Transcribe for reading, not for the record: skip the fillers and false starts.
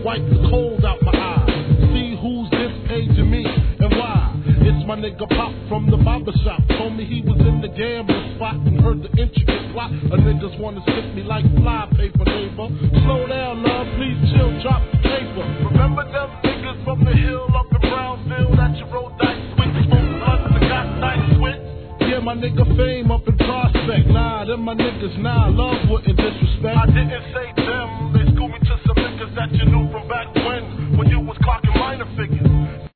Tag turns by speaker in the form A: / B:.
A: wipe the cold out my eyes. See who's this paging me and why. It's my nigga Pop from the barber shop. Told me he was in the gambling spot and heard the intricate plot. A niggas wanna stick me like fly paper, neighbor. Slow down, love, please chill, drop the paper. Remember them niggas from the hill up in Brownsville that you rolled dice with? Smoke blunts and got nice with? Yeah, my nigga Fame up in Prospect. Nah, them my niggas, nah, love wouldn't disrespect. I didn't say